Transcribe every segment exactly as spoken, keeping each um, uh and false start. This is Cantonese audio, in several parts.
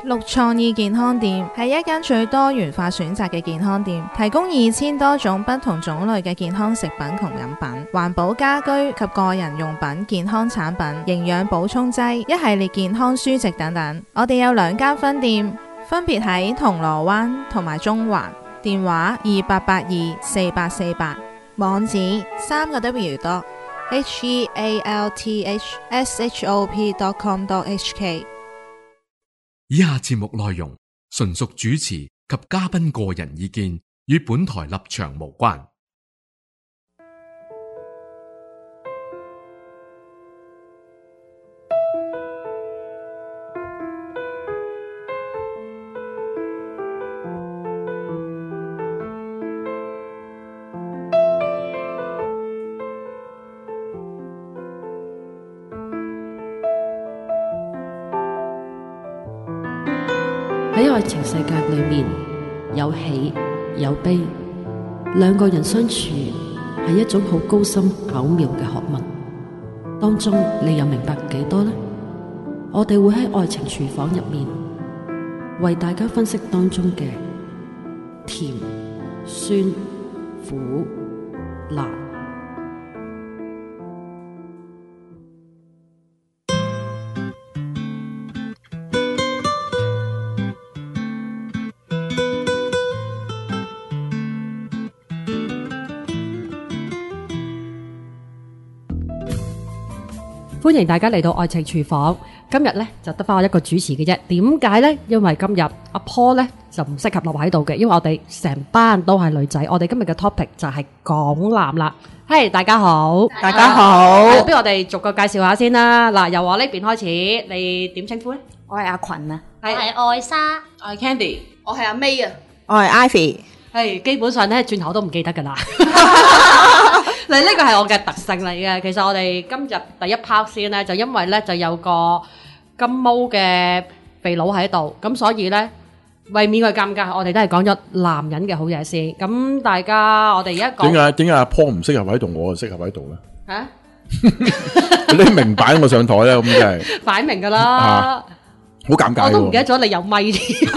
綠創意健康店係一間最多元化選擇嘅健康店，提供二千多種不同種類嘅健康食品同飲品、環保家居及個人用品、健康產品、營養補充劑、一系列健康書籍等等。我哋有兩間分店，分別喺銅鑼灣同埋中環，電話二八八二四八四八，網址三個 W 多 H E A L T H S H O P dot com dot H K。 以下節目內容純屬主持及嘉賓個人意見，與本台立場無關。 喺愛情世界裏面，有喜有悲，兩個人相處係一種好高深巧妙嘅學問。當中你又明白幾多呢？我哋會喺愛情廚房入面為大家分析當中嘅甜、酸、苦、辣。歡迎大家嚟到愛情廚房。今日咧就得翻我一個主持嘅啫。點解呢？因為今日阿 Paul 咧就唔適合留喺度嘅，因為我哋成班都係女仔。我哋今日嘅 topic 就係港男啦。嘿，大家好， 大家好。 不如我哋逐個介紹下先啦。嗱，由我呢邊開始，你點稱呼咧？ 我係阿群啊， 我係愛莎， 我係 Candy， 我係阿 May 啊， 我係 Ivy。 係基本上咧，轉頭都唔記得噶啦。你呢個係我嘅特性嚟嘅。其實我哋今日第一 part 先咧，就因為咧就有個金毛嘅肥佬喺度，咁所以咧為免佢尷尬，我哋都係講咗男人嘅好嘢先。咁大家我哋而家講點解點解阿 Paul 唔適合喺度，我就適合喺度咧？ 嚇， 你明擺我上台咧，咁真係擺明噶啦， 好尷尬。 我都唔記得咗你有咪添。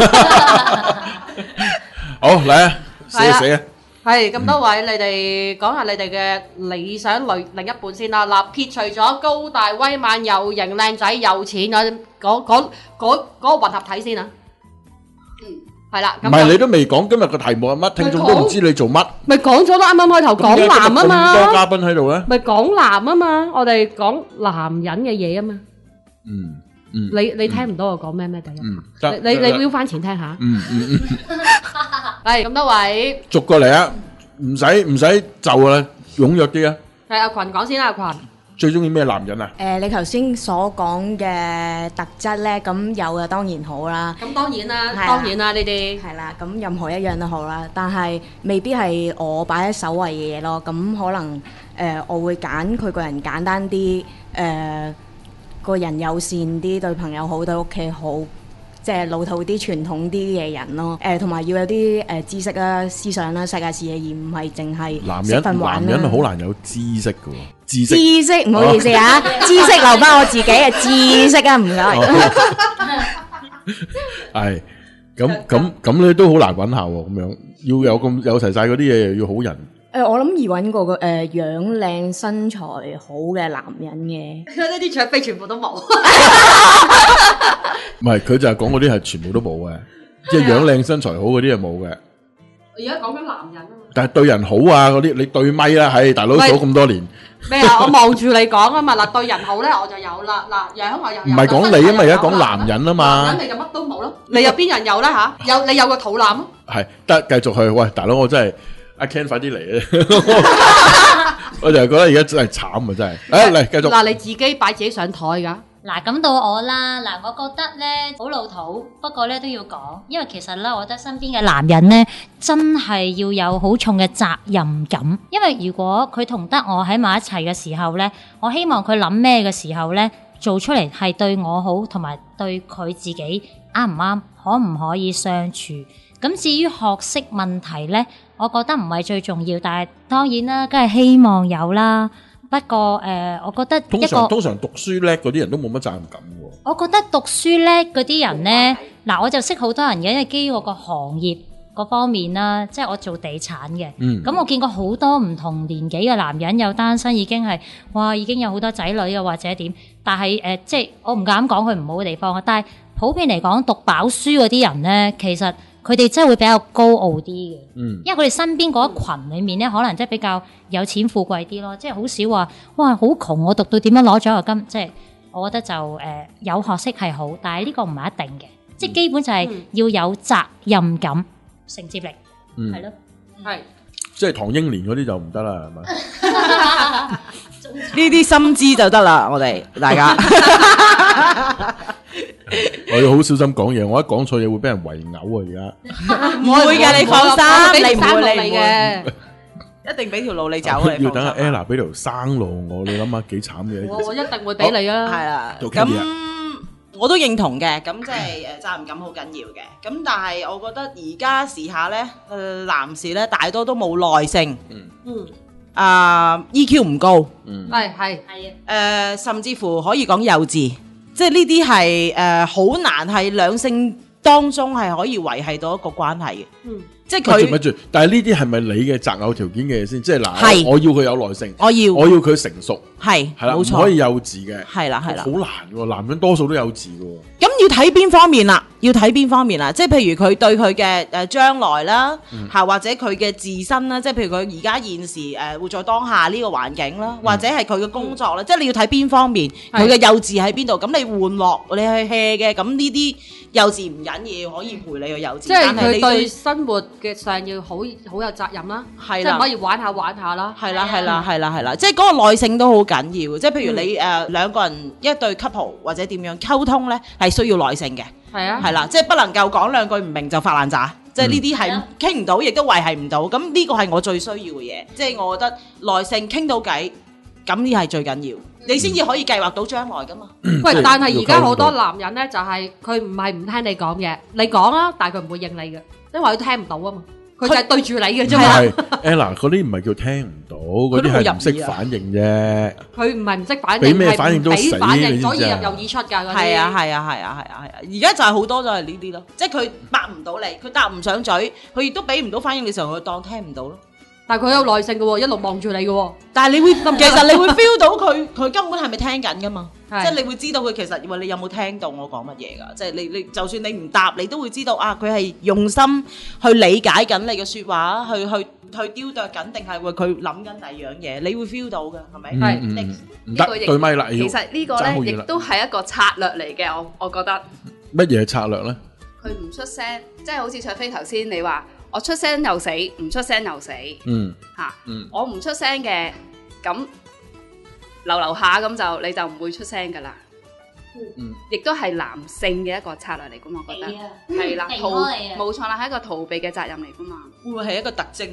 好嚟啊，死啊死啊！ 係咁多位，你哋講下你哋嘅理想女另一半先啦。嗱，撇除咗高大威猛、又型靚仔、有錢嗰嗰嗰嗰嗰個混合體先啊。嗯，係啦。 唔係你都未講今日嘅題目係乜，聽眾都唔知你做乜。 咪講咗咯，啱啱開頭講男啊嘛。 咁多嘉賓喺度咧。 咪講男啊嘛，我哋講男人嘅嘢啊嘛。 嗯嗯。 你你聽唔到我講咩咩？第一。 嗯。 你你你瞄翻前聽下。 嗯嗯嗯。 係咁多位， 逐個嚟啊！唔使唔使就啦，踴躍啲啊！ 係阿群講先啦，阿群。 最中意咩男人啊？ 誒，你頭先所講嘅特質咧，咁有嘅當然好啦。 咁當然啦， 係啊當然啦，呢啲係啦，咁任何一樣都好啦，但係未必係我擺喺首位嘅嘢咯。咁可能誒，我會揀佢個人簡單啲，誒個人友善啲，對朋友好，對屋企好。即係老土啲、傳統啲嘅人咯，誒同埋要有啲誒知識啦、思想啦、世界視野，而唔係淨係男人男人好難有知識嘅喎，知識知識唔好意思啊，知識留翻我自己嘅知識啊，唔該。係咁咁咁咧都好難揾下喎，咁樣要有咁有齊曬嗰啲嘢，又要好人。 誒，我諗易揾過個誒樣靚身材好嘅男人嘅。 呢啲雀飛全部都冇。 唔係，佢就係講嗰啲係全部都冇嘅，即係樣靚身材好嗰啲係冇嘅。 而家講緊男人啊嘛。 但係對人好啊嗰啲，你對咪啦，係大佬數咁多年。 咩啊？我望住你講啊嘛，嗱對人好咧我就有啦，嗱樣我又有。 唔係講你啊嘛，而家講男人啊嘛。 男人你就乜都冇咯，你有邊人有咧嚇？有你有個肚腩咯。 係得繼續去，喂大佬我真係阿 Ken 快啲嚟啊！我就係覺得而家真係慘啊，真係。誒嚟繼續。 嗱你自己擺自己上台㗎。 嗱咁到我啦，嗱我覺得咧好老土，不過咧都要講，因為其實咧，我覺得身邊嘅男人咧真係要有好重嘅責任感，因為如果佢同得我喺埋一齊嘅時候咧，我希望佢諗咩嘅時候咧，做出嚟係對我好，同埋對佢自己啱唔啱，可唔可以相處？咁至於學識問題咧，我覺得唔係最重要，但係當然啦，梗係希望有啦。不過誒、呃，我覺得一個通常通常讀書叻嗰啲人都冇乜責任感喎。 我覺得讀書叻嗰啲人咧， 嗱，我就識好多人嘅，因為基於我個行業嗰方面啦，即係我做地產嘅。 嗯。 咁我見過好多唔同年紀嘅男人有單身，已經係哇，已經有好多仔女啊，或者點。但係誒、呃，即係我唔敢講佢唔好嘅地方啊。但係普遍嚟講，讀飽書嗰啲人咧，其實佢哋真係會比較高傲啲嘅。嗯。因為佢哋身邊嗰一群裡面咧，可能即係比較有錢富貴啲咯，即係好少話哇好窮，我讀到點樣攞獎學金，即係我覺得就誒、呃、有學識係好，但係呢個唔係一定嘅，即係基本就係要有責任感。承接力，嗯，係咯，係， 即係唐英年嗰啲就唔得啦，係咪？ 呢啲心知就得啦，我哋大家。 我要好小心講嘢，我一講錯嘢會俾人圍毆啊！而家唔會嘅，你放心，你唔會你嘅， 一定俾條路你走。 要等阿 Ella 俾條生路我，你諗下幾慘嘅。 我我一定會俾你啊！ 係啦，咁。我都認同嘅，咁即係誒責任感好緊要嘅。咁但係我覺得而家時下咧，誒男士咧大多都冇耐性，嗯嗯，啊 E Q 唔高， 嗯，係係係誒，甚至乎可以講幼稚，即係呢啲係誒好難係兩性當中係可以維係到一個關係嘅，嗯。即係佢， 咪住，但係呢啲係咪你嘅擇偶條件嘅嘢先？即係嗱，我要佢有耐性， 我要， 我要佢成熟， 係， 係啦，唔冇錯， 可以幼稚嘅， 係啦係啦， 好難喎，男人多數都幼稚嘅喎。 咁要睇邊方面啦，要睇邊方面啦，即係譬如佢對佢嘅誒將來啦，嚇、嗯、或者佢嘅自身啦，即係譬如佢而家現時誒活在當下呢個環境啦，或者係佢嘅工作啦，嗯、即係你要睇邊方面，佢嘅幼稚喺邊度？咁你玩樂，你去 hea 嘅，咁呢啲幼稚唔緊要，可以陪你去幼稚。 即係佢對生活嘅上要好好有責任啦，即係唔可以玩下玩下啦。 係啦係啦係啦係啦，即係嗰個耐性都好緊要。即係譬如你誒、嗯呃、兩個人一對 couple 或者點樣溝通咧，係需要耐性嘅。係啊，係啦，即係不能夠講兩句唔明就發爛渣，嗯、即係呢啲係傾唔到，亦都維係唔到。咁呢個係我最需要嘅嘢，即係我覺得耐性傾到偈，咁呢係最緊要，你先至可以計劃到將來噶嘛。 嗯、喂，但係而家好多男人咧，就係佢唔係唔聽你講嘢，你講啦，但係佢唔會應你嘅，因為佢聽唔到啊嘛。佢就係對住你嘅啫嘛。 係 Ella 嗰啲唔係叫聽唔到，嗰啲係唔識反應啫。 佢唔係唔識反應， 俾咩反應都死， 反應左耳入右耳出㗎嗰啲。 係啊係啊係啊係啊係啊！而家就係好多都係呢啲咯，即係佢答唔到你，佢答唔上嘴，佢亦都俾唔到反應嘅時候，佢當聽唔到咯。 但係佢有耐性嘅喎，一路望住你嘅喎。 但係你會其實你會 feel 到佢佢根本係咪聽緊㗎嘛？即係你會知道佢其實話你有冇聽到我講乜嘢㗎？即係你你就算你唔答，你都會知道啊！佢係用心去理解緊你嘅説話，去去去雕琢緊，定係會佢諗緊第二樣嘢？你會 feel 到㗎，係咪？ 係唔得對咪啦！ 其實呢個咧亦都係一個策略嚟嘅，我我覺得。 乜嘢策略咧？ 佢唔出聲，即係好似卓飛頭先你話。我出聲又死，唔出聲又死。嗯，嚇、啊，嗯、我唔出聲嘅，咁留留下咁就你就唔會出聲噶啦。嗯，亦都係男性嘅一個策略嚟噶嘛，我覺得係啦，逃冇錯啦，係一個逃避嘅責任嚟噶嘛。 會唔會係一個特徵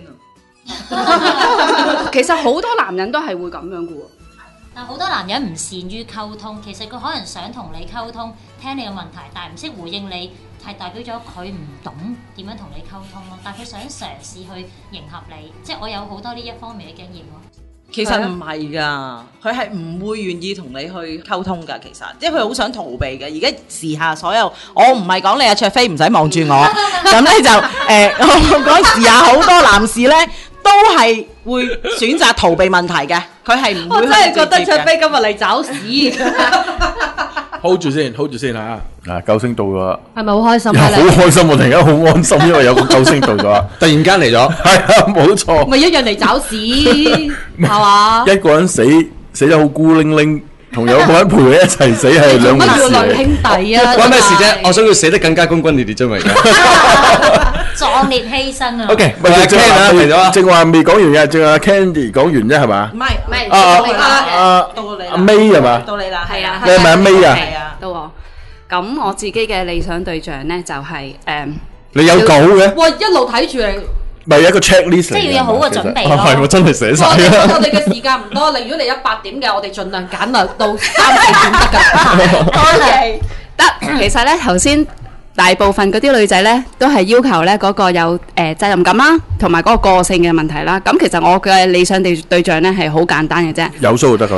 啊？ 其實好多男人都係會咁樣噶喎。 但好多男人唔善於溝通，其實佢可能想同你溝通，聽你嘅問題，但係唔識回應你。係代表咗佢唔懂點樣同你溝通咯，但係佢想嘗試去迎合你，即係我有好多呢一方面嘅經驗咯。 其實唔係㗎，佢係唔會願意同你去溝通㗎。其實，即係佢好想逃避嘅。而家時下所有，我唔係講你阿卓飛唔使望住我，咁咧就誒，我講時下好多男士咧都係會選擇逃避問題嘅，佢係唔會。我真係覺得卓飛今日嚟找屎。 hold 住先 hold 住先嚇！嗱，救星到咗， 係咪好開心啊？ 好開心，我突然間好安心，因為有個救星到咗，突然間嚟咗，係啊，冇錯。 咪一樣嚟找屎，係嘛？ 一個人死死得好孤零零，同有個人陪佢一齊死係兩回事。 乜叫兩兄弟啊？ 關咩事啫？我想佢死得更加轟轟烈烈啫嘛！而家壯烈犧牲啊 ！OK，咪係 Ken 啊，嚟咗，正話未講完嘅，正話 Candy 講完啫，係嘛？ 唔係唔係， 到你啦，到你啦， 阿 May 係嘛？ 到你啦，係啊， 你係咪阿 May 啊？ 係啊，到我。咁我自己嘅理想對象咧就係誒， 你有稿嘅？ 哇！一路睇住你， 咪有一個 checklist， 即係要有好嘅準備咯。 係喎，真係寫晒。 我哋嘅時間唔多，你如果你有八點嘅，我哋盡量簡略到三四點得㗎。 OK，得。其實咧頭先大部分嗰啲女仔咧都係要求咧嗰個有誒責任感啦，同埋嗰個個性嘅問題啦。咁其實我嘅理想對對象咧係好簡單嘅啫， 有數就得㗎啦。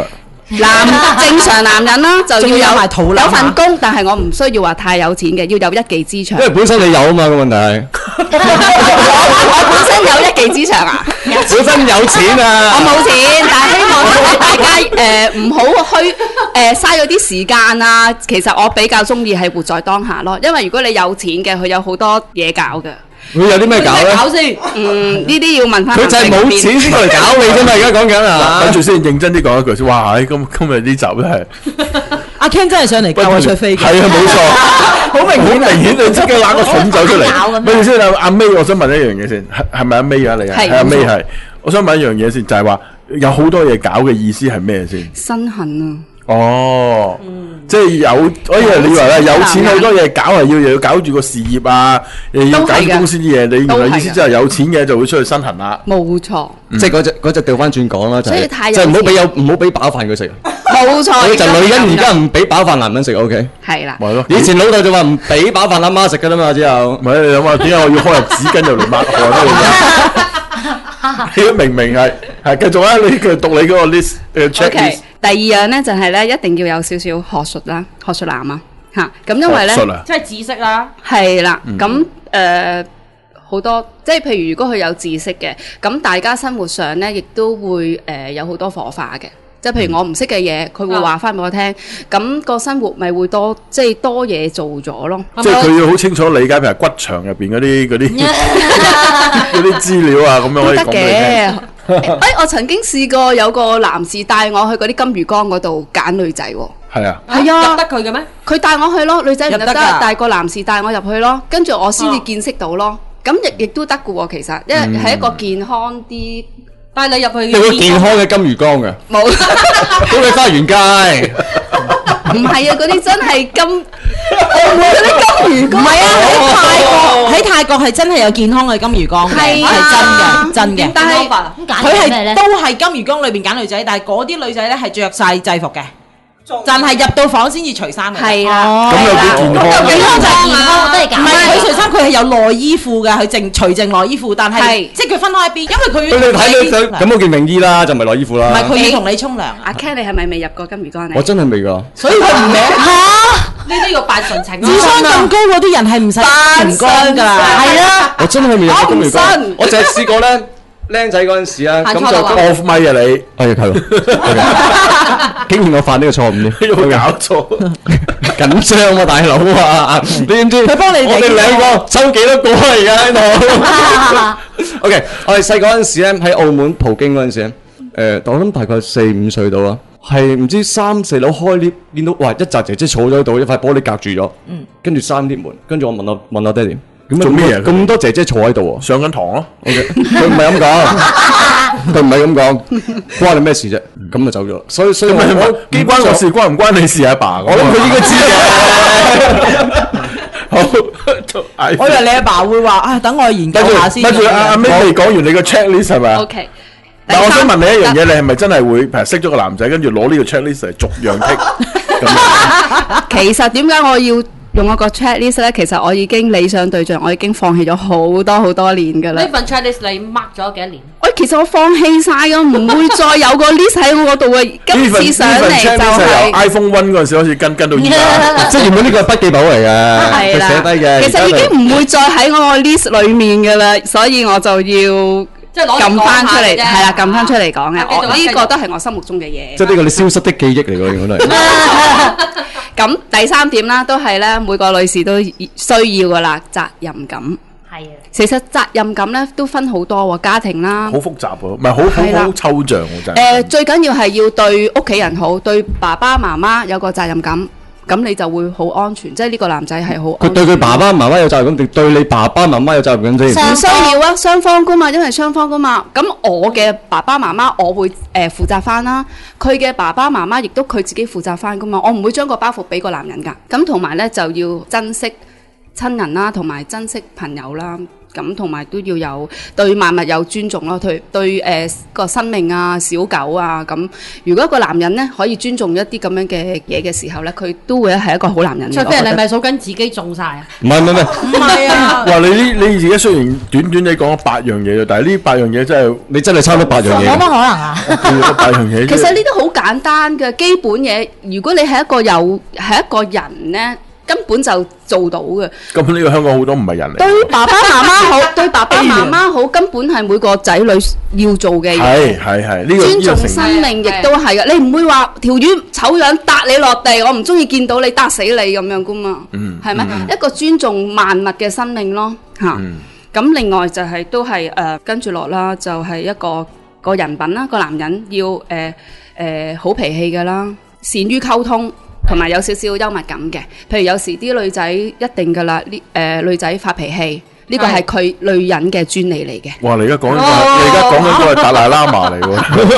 男正常男人啦，就仲要要有有埋肚腩有份工，但係我唔需要話太有錢嘅，要有一技之長。 因為本身你有啊嘛，個問題係我本身有一技之長啊， 本身有錢啊， 我冇錢，但係希望咧大家誒唔好虛誒嘥咗啲時間啊。其實我比較中意係活在當下咯，因為如果你有錢嘅，佢有好多嘢搞嘅。 佢有啲咩搞咧？ 搞先， 嗯，呢啲要問翻。 佢就係冇錢先過嚟搞你啫嘛，而家講緊啊。 跟住先認真啲講一句先，哇！今今日呢集真係阿 Ken 真係上嚟教我出飛機， 係啊，冇錯，好明好明顯，你即刻揦個筍走出嚟。咪住先，阿阿 May，我想問一樣嘢先，係係咪阿 May 啊？你係阿 May 係，我想問一樣嘢先，就係話有好多嘢搞嘅意思係咩先？ 身痕啊！ 哦，即係有，我以為你以為咧有錢好多嘢搞係要又要搞住個事業啊，又要搞公司啲嘢，你原來意思即係有錢嘅就會出去身痕啦。 冇錯， 即係嗰隻嗰隻調翻轉講啦，就係所以太有就係唔好俾有唔好俾飽飯佢食。 冇錯， 就女人而家唔俾飽飯男人食 ，OK？ 係啦， 咪咯。 以前老豆就話唔俾飽飯阿媽食噶啦嘛，之後唔係你諗下點解我要開入紙巾入嚟抹汗咧？你都明明係係繼續啊！你繼續讀你嗰個 list 誒 check list。 第二樣咧就係咧一定要有少少學術啦，學術男啊嚇。咁因為咧， 即係知識啦， 係啦。咁誒好多即係譬如如果佢有知識嘅，咁大家生活上咧亦都會誒有好多火花嘅。即係譬如我唔識嘅嘢，佢會話翻俾我聽，咁個生活咪會多即係多嘢做咗咯。 即係佢要好清楚理解，譬如骨場入邊嗰啲嗰啲嗰啲資料啊，咁樣可以講俾你聽。 誒，我曾經試過有個男士帶我去嗰啲金魚缸嗰度揀女仔喎。 係啊， 係啊， 入得佢嘅咩？ 佢帶我去咯，女仔唔入得， 入得㗎但係個男士帶我入去咯，跟住我先至見識到咯。咁亦亦都得嘅喎，其實，因為係一個健康啲。 帶你入去有個健康嘅金魚缸嘅， 冇， 都你花園街。 唔係啊，嗰啲真係金澳門嗰啲金魚缸。 唔係啊，喺泰國喺泰國係真係有健康嘅金魚缸嘅，係真嘅真嘅。 但係佢係都係金魚缸裏邊揀女仔，但係嗰啲女仔咧係着晒制服嘅。就係入到房先至除衫嘅， 係啦。 咁有幾健康啊？ 健康就係健康，都係假。 唔係佢除衫，佢係有內衣褲嘅，佢淨除淨內衣褲，但係即係佢分開一邊，因為佢你睇到咁嗰件泳衣啦，就唔係內衣褲啦。 唔係佢要同你沖涼。 阿 Ken，你係咪未入過金魚缸咧？ 我真係未㗎。 所以佢唔明嚇， 呢啲要扮純情。 智商咁高嗰啲人係唔使純光㗎，係啊。 我真係未入過金魚缸，我淨係試過咧。僆仔嗰陣時啊，咁就 off 咪啊你， 哎呀係喎，竟然我犯呢個錯誤咧， 有冇搞錯？ 緊張啊大佬啊，你知唔知？ 佢幫你我哋兩個抽幾多個啊而家喺度？OK，我哋細個嗰陣時咧喺澳門葡京嗰陣時咧，誒我諗大概四五歲到啦，係唔知三四樓開 lift，見到哇一紮姐姐坐咗喺度，一塊玻璃隔住咗，跟住閂 lift門，跟住我問我問我爹哋。 做咩啊？ 咁多姐姐坐喺度喎， 上緊堂咯。 佢唔係咁講，佢唔係咁講，關你咩事啫？咁就走咗。所以所以我幾關我事，關唔關你事阿爸？ 我諗佢應該知嘅。 好，我以為你阿爸會話啊，等我研究下先。 跟住阿阿 May 未講完你個 checklist 係咪啊 ？OK。 但我想問你一樣嘢，你係咪真係會譬如識咗個男仔，跟住攞呢個 checklist 嚟逐樣剔？ 其實點解我要用我個 checklist 咧？其實我已經理想對象，我已經放棄咗好多好多年㗎啦。 呢份 checklist 你 mark 咗幾多年？ 我其實我放棄晒㗎，唔會再有個 list 喺我嗰度嘅。今次上嚟就係 iPhone One 嗰陣時開始跟跟到而家， 即係原本呢個係筆記簿嚟嘅，佢寫低嘅。 其實已經唔會再喺我個 list 裡面㗎啦，所以我就要。即係攞撳翻出嚟，係啦，撳翻出嚟講嘅。我呢個都係我心目中嘅嘢。 即係呢個你消失的記憶嚟㗎，應該都係。 咁第三點啦，都係咧每個女士都需要㗎啦，責任感。係啊。其實責任感咧都分好多喎，家庭啦。 好複雜喎，唔係好好好抽象喎，真係。 誒，最緊要係要對屋企人好，對爸爸媽媽有個責任感。咁你就會好安全，即係呢個男仔係好。 佢對佢爸爸媽媽有責任感，定對你爸爸媽媽有責任感先？ 唔需要啊，雙方噶嘛，因為雙方噶嘛。咁我嘅爸爸媽媽，我會誒、呃、負責翻啦。佢嘅爸爸媽媽亦都佢自己負責翻噶嘛。我唔會將個包袱俾個男人㗎。咁同埋咧就要珍惜親人啦，同埋珍惜朋友啦。 咁同埋都要有對萬物有尊重咯，對對誒個生命啊、小狗啊咁。如果一個男人咧可以尊重一啲咁樣嘅嘢嘅時候咧，佢都會係一個好男人。 除非你係咪數緊自己中晒啊？ 唔係唔係唔係， 唔係啊！ 哇！你呢你自己雖然短短地講咗八樣嘢，但係呢八樣嘢真係你真係差唔多八樣嘢。 冇乜可能啊！ 八樣嘢。 其實呢啲好簡單嘅基本嘢，如果你係一個有係一個人咧。根本就做到嘅。 根本呢個香港好多唔係人嚟。 對爸爸媽媽好，對爸爸媽媽好，根本係每個仔女要做嘅嘢。 係係係，呢個尊重生命亦都係嘅。你唔會話條魚醜樣搭你落地，我唔中意見到你搭死你咁樣噶嘛？嗯，係咪一個尊重萬物嘅生命咯？嚇。咁另外就係都係誒跟住落啦，就係一個個人品啦。個男人要誒誒好脾氣嘅啦，善於溝通。同埋有少少幽默感嘅，譬如有時啲女仔一定噶啦，呢誒女仔發脾氣，呢個係佢女人嘅專利嚟嘅。 哇！你而家講緊，你而家講緊都係達賴喇嘛嚟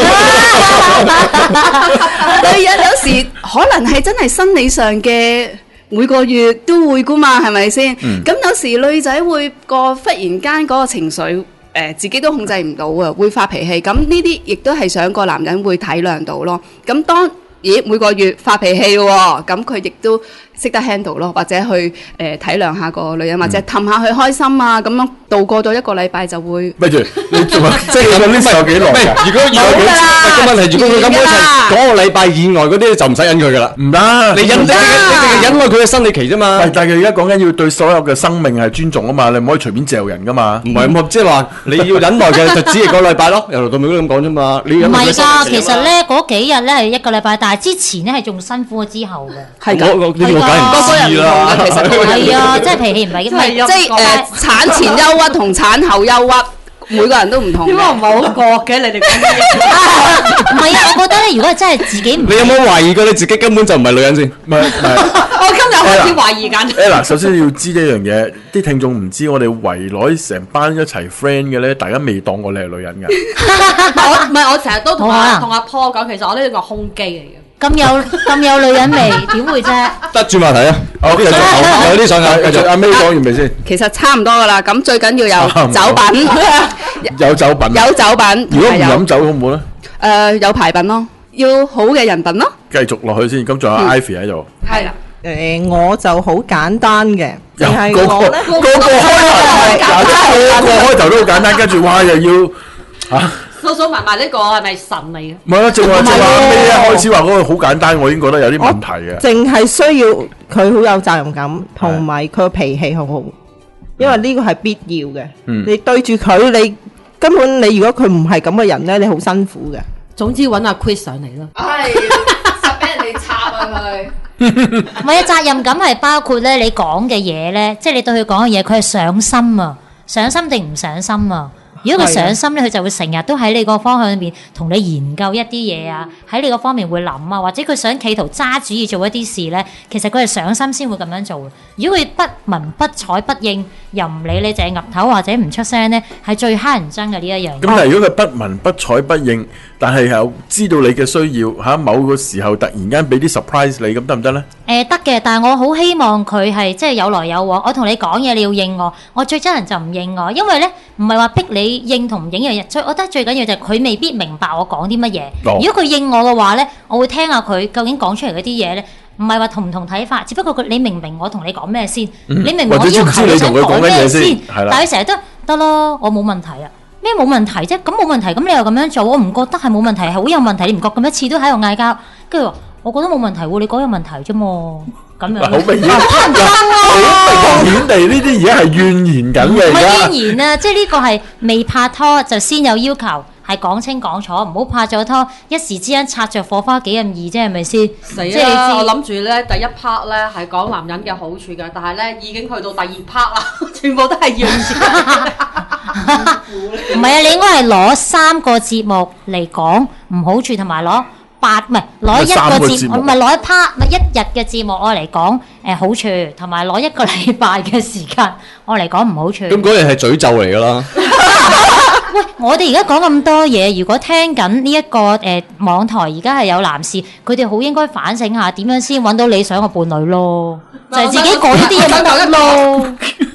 喎。 女人有時可能係真係生理上嘅，每個月都會噶嘛，係咪先？咁有時女仔會個忽然間嗰個情緒誒自己都控制唔到啊，會發脾氣。咁呢啲亦都係想個男人會體諒到咯。咁當咦每個月發脾氣喎，咁佢亦都識得 handle 咯，或者去誒、呃、體諒下個女人，或者氹下佢開心啊，咁樣度過咗一個禮拜就會。咪住， 你做乜？即係咁呢時有幾耐？ 如果有幾次？個問題，如果佢咁樣係嗰個禮拜以外嗰啲就唔使忍佢噶啦。 唔得， 你忍你你你忍耐佢嘅生理期啫嘛。 但係而家講緊要對所有嘅生命係尊重啊嘛，你唔可以隨便嚼人噶嘛。 唔係咁，即係話你要忍耐嘅就只係個禮拜咯，由頭到尾都咁講啫嘛。你忍耐佢生理期啊嘛。 唔係㗎，其實咧嗰幾日咧係一個禮拜，但係之前咧係仲辛苦過之後嘅。 係㗎， 我我呢個梗係唔知啦。 其實係啊，即係脾氣唔係咁， 即係誒產前憂鬱同產後憂鬱，每個人都唔同。 點解唔係好覺嘅？你哋講嘅唔係啊，我覺得咧，如果真係自己唔， 你有冇懷疑過你自己根本就唔係女人先？ 唔係唔係。 我今日開始懷疑緊。 誒嗱，首先要知一樣嘢，啲聽眾唔知我哋圍內成班一齊 friend 嘅咧，大家未當過你係女人㗎。 我唔係我成日都同阿同阿 Paul 講，其實我呢個胸肌嚟嘅。 咁有咁有女人味，點會啫？ 得轉話題啊！好，繼續，有啲想嗌，繼續。阿 May 講完未先？ 其實差唔多噶啦，咁最緊要有酒品， 有酒品， 有酒品。 如果唔飲酒好唔好咧？ 誒，有牌品咯，要好嘅人品咯。 繼續落去先，咁仲有 Ivy 喺度。 係啦。 誒，我就好簡單嘅，淨係個個我咧， 個個開頭，個個開頭都好簡單，跟住哇又要嚇。 數數埋埋呢個係咪神嚟嘅？ 唔係啊，正話正話咩一開始話嗰個好簡單，我已經覺得有啲問題嘅。 淨係需要佢好有責任感，同埋佢個脾氣好好，因為呢個係必要嘅。你對住佢，你根本你如果佢唔係咁嘅人咧，你好辛苦嘅。 總之揾阿 Chris 上嚟啦。 係，實俾人哋插啊佢。 唔係啊，責任感係包括咧你講嘅嘢咧，即係你對佢講嘅嘢，佢係上心啊，上心定唔上心啊？如果佢上心咧，佢就會成日都喺你個方向裏邊同你研究一啲嘢啊，喺你個方面會諗啊，或者佢想企圖揸主意做一啲事咧，其實佢係上心先會咁樣做嘅。如果佢不聞不睬不應，又唔理你，淨係岌頭或者唔出聲咧，係最乞人憎嘅呢一樣嘢。 咁但係如果佢不聞不睬不應，但係又知道你嘅需要嚇，某個時候突然間俾啲 surprise 你，咁得唔得咧？ 誒得嘅，但係我好希望佢係即係有來有往。我同你講嘢，你要應我。我最憎人就唔應我，因為咧唔係話逼你應同唔應嘅嘢。最我覺得最緊要就係佢未必明白我講啲乜嘢。 哦、 如果佢應我嘅話咧，我會聽下佢究竟講出嚟嗰啲嘢咧，唔係話同唔同睇法，只不過佢你明唔明我同你講咩先？嗯、你明唔明我要求你想講咩先？但係佢成日都得咯，我冇問題啊。咩冇問題啫？咁冇問題，咁你又咁樣做，我唔覺得係冇問題，係好有問題。你唔覺咁一次都喺度嗌交，跟住話我覺得冇問題喎，你講有問題啫嘛，咁樣。好明顯， 好明顯地呢啲而家係怨言緊嘅。 唔係怨言啊，即係呢個係未拍拖就先有要求，係講清講楚，唔好拍咗拖一時之間擦着火花幾咁易啫，係咪先？ 死啦！我諗住咧第一 part 咧係講男人嘅好處嘅，但係咧已經去到第二 part 啦，全部都係怨言。 唔係啊，你應該係攞三個節目嚟講唔好處，同埋攞八唔係攞一個節目，唔係攞一 part 咪一日嘅節目我嚟講誒好處，同埋攞一個禮拜嘅時間我嚟講唔好處。 咁嗰日係詛咒嚟㗎啦！ 喂，我哋而家講咁多嘢，如果聽緊呢一個誒、呃、網台而家係有男士，佢哋好應該反省下點樣先揾到理想嘅伴侶咯，就係、是、自己改啲嘢得咯。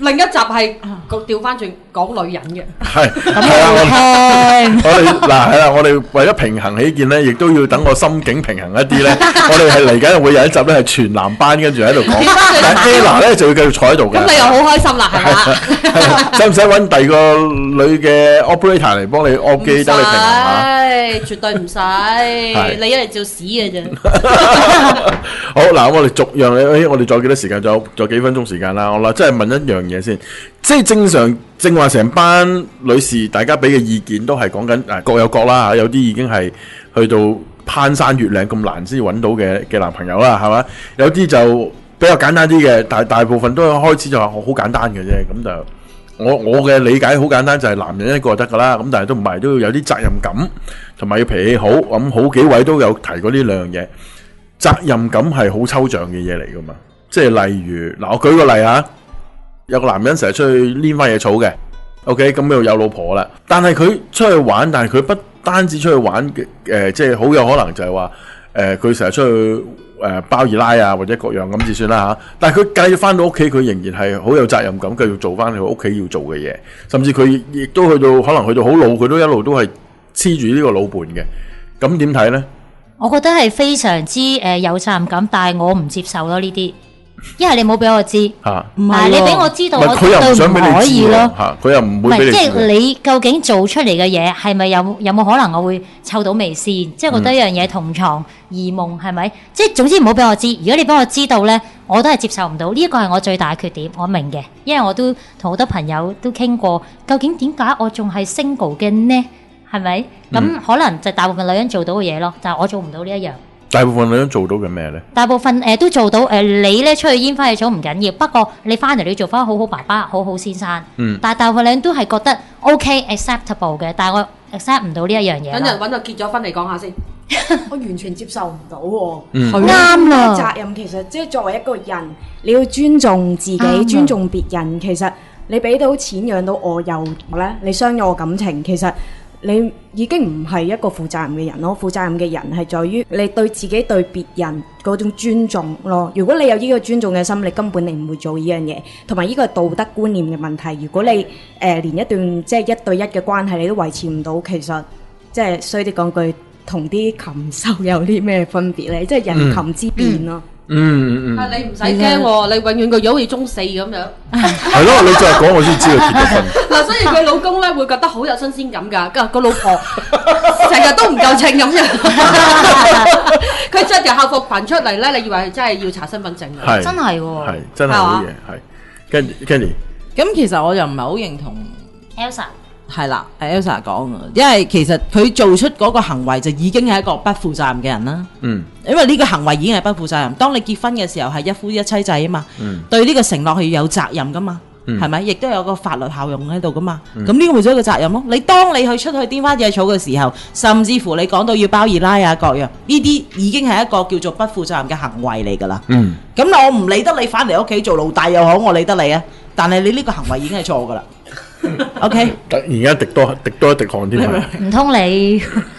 另一集係調翻轉講女人嘅。 係咁我我哋嗱係啦，我哋為咗平衡起見咧，亦都要等我心境平衡一啲咧。我哋係嚟緊會有一集咧係全男班跟住喺度講，但 Ella 咧就會繼續坐喺度嘅。咁你又好開心啦，係嘛？ 使唔使揾第二個女嘅 operator 嚟幫你 op 機等你平衡下？ 絕對唔使，你一嚟做屎嘅啫。 好嗱，我哋逐樣你，我哋仲有幾多時間？仲有仲有幾分鐘時間啦。我啦，真係問一樣嘢先，即係正常正話成班女士，大家俾嘅意見都係講緊誒各有各啦嚇，有啲已經係去到攀山越嶺咁難先揾到嘅嘅男朋友啦，係嘛？有啲就比較簡單啲嘅，但係大部分都開始就話好簡單嘅啫，咁就。我我嘅理解好簡單，就係男人一個就得噶啦，咁但係都唔係，都要有啲責任感，同埋要脾氣好。咁好幾位都有提過呢兩樣嘢，責任感係好抽象嘅嘢嚟噶嘛。即係例如嗱，我舉個例吓，有個男人成日出去拈翻嘢草嘅 ，OK， 咁又有老婆啦，但係佢出去玩，但係佢不單止出去玩嘅，誒、呃，即係好有可能就係話，誒、呃，佢成日出去。誒、呃、包二奶啊，或者各樣咁至算啦嚇。但係佢繼續翻到屋企，佢仍然係好有責任感，繼續做翻佢屋企要做嘅嘢。甚至佢亦都去到可能去到好老，佢都一路都係黐住呢個老伴嘅。咁點睇呢？ 我覺得係非常之誒、呃、有責任感，但係我唔接受咯呢啲。一係你冇俾我知， 嚇， 唔係你俾我知道，我佢又唔想俾可以咯嚇，佢又唔會俾你知。 即係你究竟做出嚟嘅嘢係咪有有冇可能我會湊到微先？即係覺得一樣嘢同床異夢係咪？即係總之唔好俾我知。如果你俾我知道咧，我都係接受唔到。呢一個係我最大嘅缺點，我明嘅，因為我都同好多朋友都傾過，究竟點解我仲係 single 嘅呢？係咪？咁、嗯、可能就大部分女人做到嘅嘢咯，但係我做唔到呢一樣。 大部分女人做到嘅咩咧？大部分誒、呃、都做到誒、呃，你咧出去煙花嘢草唔緊要，不過你翻嚟你要做翻好好爸爸、好好先生。嗯。但係大部分女人都係覺得 OK acceptable 嘅，但係我 accept 唔到呢一樣嘢。 等陣揾個結咗婚嚟講下先。 我完全接受唔到喎。 嗯。 啱啦。 責任其實即係作為一個人，你要尊重自己、尊重別人。其實你俾到錢養到我又咧，你傷咗我感情，其實。你已經唔係一個負責任嘅人咯，負責任嘅人係在於你對自己對別人嗰種尊重咯。如果你有呢個尊重嘅心，你根本你唔會做呢樣嘢，同埋呢個係道德觀念嘅問題。如果你誒、呃、連一段即係一對一嘅關係你都維持唔到，其實即係衰啲講句，同啲禽獸有啲咩分別咧？即係人禽之辨咯。 嗯嗯嗯， 但你唔使驚喎，你永遠個樣好似中四咁樣。 係咯，你再講我先知佢結咗婚。 嗱，所以佢老公咧會覺得好有新鮮感㗎，跟住個老婆成日都唔夠稱咁樣。佢着條校服裙出嚟咧，你以為真係要查身份證㗎？ 真係喎， 係真係好嘢，係。跟 Kenny， 咁其實我又唔係好認同 Elsa。 係啦，係 Elsa 講嘅，因為其實佢做出嗰個行為就已經係一個不負責任嘅人啦。嗯，因為呢個行為已經係不負責任。當你結婚嘅時候係一夫一妻制啊嘛，嗯、對呢個承諾係要有責任噶嘛，係咪、嗯？亦都有個法律效用喺度噶嘛。咁呢、嗯、個咪就係一個責任咯。你當你去出去顛花惹草嘅時候，甚至乎你講到要包二奶啊各樣，呢啲已經係一個叫做不負責任嘅行為嚟噶啦。嗯，咁我唔理得你翻嚟屋企做奴隸又好，我理得你啊。但係你呢個行為已經係錯噶啦。O K， 突然間滴多滴多一滴汗添， 唔通你？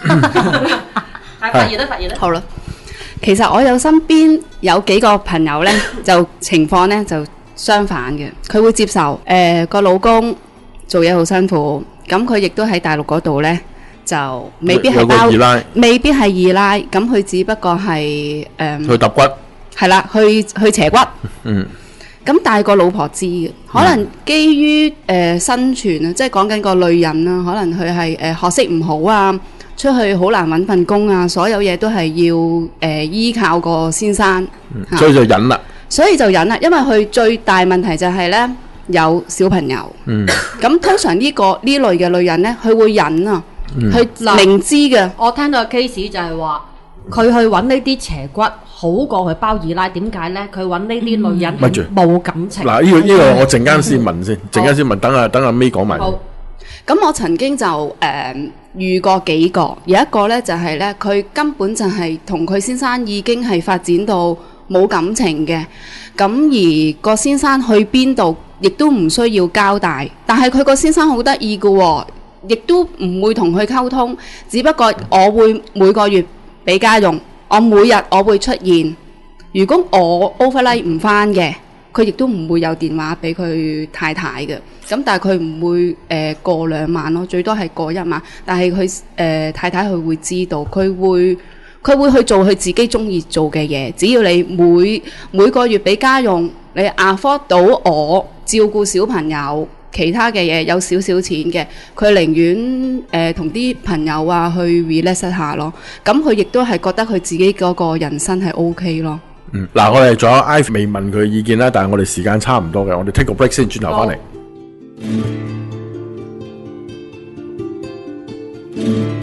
發熱啦，發熱啦。 好啦，其實我有身邊有幾個朋友呢，就情況呢就相反嘅，佢會接受誒個老公做嘢好辛苦，咁佢亦都喺大陸嗰度呢，就未必係包，未必係二奶，咁佢只不過係誒去揼骨， 係啦，去去斜骨，嗯。咁但係個老婆知嘅，可能基於誒、呃、生存啊，即係講緊個女人啦，可能佢係誒學識唔好啊，出去好難揾份工啊，所有嘢都係要誒、呃、依靠個先生， 嗯、所以就忍啦。 所以就忍啦，因為佢最大問題就係呢，有小朋友。嗯。咁通常呢、呢個呢類嘅女人呢，佢會忍啊，佢、嗯、明知嘅。 我聽到嘅 case 就係話，佢去揾呢啲斜骨。好過去包二奶，點解咧？佢揾呢啲女人冇感情。 嗱、嗯，呢、這個呢、這個我陣間先問先，陣間先問，等下等阿 May 講埋。 好。咁我曾經就誒、呃、遇過幾個，有一個咧就係、是、咧，佢根本就係同佢先生已經係發展到冇感情嘅。咁而個先生去邊度，亦都唔需要交代。但係佢個先生好得意嘅喎，亦都唔會同佢溝通，只不過我會每個月俾家用。我每日我會出現，如果我 overnight 唔翻嘅， 佢亦都唔會有電話俾佢太太嘅。咁但係佢唔會誒、呃、過兩晚咯，最多係過一晚。但係佢誒太太佢會知道，佢會佢會去做佢自己中意做嘅嘢。只要你每每個月俾家用，你 afford 到我照顧小朋友。其他嘅嘢有少少錢嘅，佢寧願誒同啲朋友啊去 relax 一下咯。咁佢亦都係覺得佢自己嗰個人生係 OK 咯。 嗯，嗱，我哋仲有 Ivy 未問佢意見啦，但係我哋時間差唔多嘅，我哋 take 個 break 先，轉頭翻嚟。